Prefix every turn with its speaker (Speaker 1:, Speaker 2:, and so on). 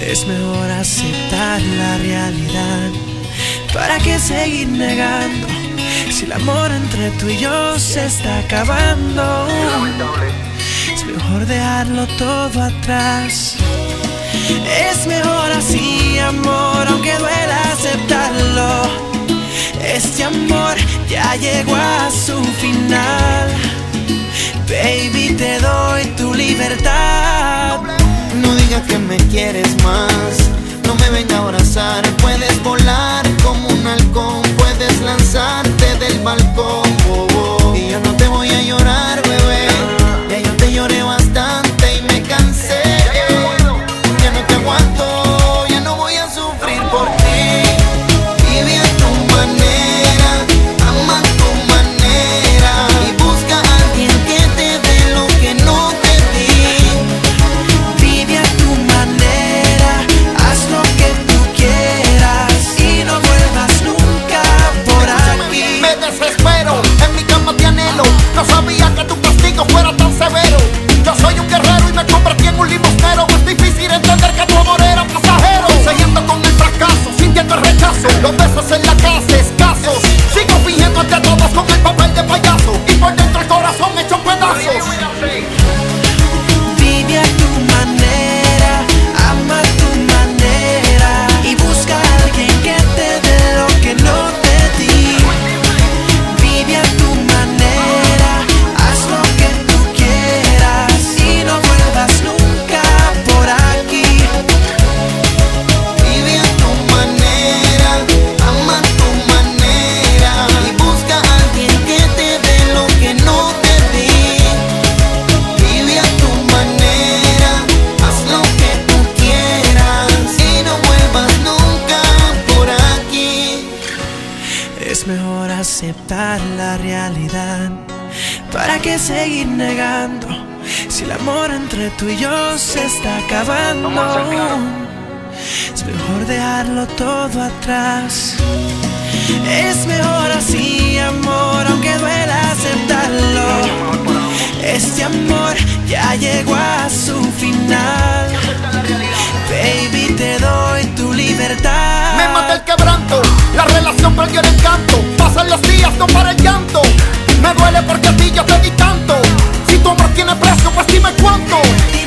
Speaker 1: Es mejor aceptar la realidad. ¿Para qué seguir negando si el amor entre tú y yo se está acabando? Es mejor dejarlo todo atrás. Es mejor así, amor, aunque duela aceptarlo. Este amor ya llegó a su final. Baby, te doy tu libertad.
Speaker 2: No digas que me quieres más, no me venga a abrazar. Puedes volar como un halcón, puedes lanzarte del balcón, oh, oh. Y yo no te voy a llorar, bebé. Ya yo te lloré bastante y me cansé. Ya no te aguanto, ya no voy a sufrir por ti. Vive a tu manera, ama a tu manera y busca a alguien que te dé lo que no te di.
Speaker 1: Vive a tu manera, haz lo que tú quieras y no vuelvas nunca por aquí.
Speaker 2: Me desespero, en mi cama te anhelo. No sabía que tu castigo fuera tan severo. Yo soy un guerrero y me convertí en un limosnero. Es difícil entender que tu amor era pasajero. Siguiendo con el fracaso, sintiendo el rechazo. Los besos en la casa escasos. Sigo fingiendo ante todos con el papel de payaso. Y por dentro el corazón hecho pedazos.
Speaker 1: Vive a tu manera, ama a tu manera y busca a alguien que te dé lo que no te di. Vive a tu manera, haz lo que tú quieras y no vuelvas nunca por aquí.
Speaker 2: Vive a tu manera, ama a tu manera y busca a alguien que te dé lo que no te di. Vive a tu manera, haz lo que tú quieras y no vuelvas nunca por aquí.
Speaker 1: Es mejor aceptar la realidad. ¿Para qué seguir negando si el amor entre tú y yo se está acabando? Es mejor dejarlo todo atrás. Es mejor así, amor, aunque duela aceptarlo. Este amor ya llegó a su final. Baby, te doy tu libertad.
Speaker 2: Me mata el quebranto, la relación perdió el encanto. Pasan los días, no para el llanto. Me duele porque a ti yo te di tanto. Si tu amor tiene precio, pues dime cuánto.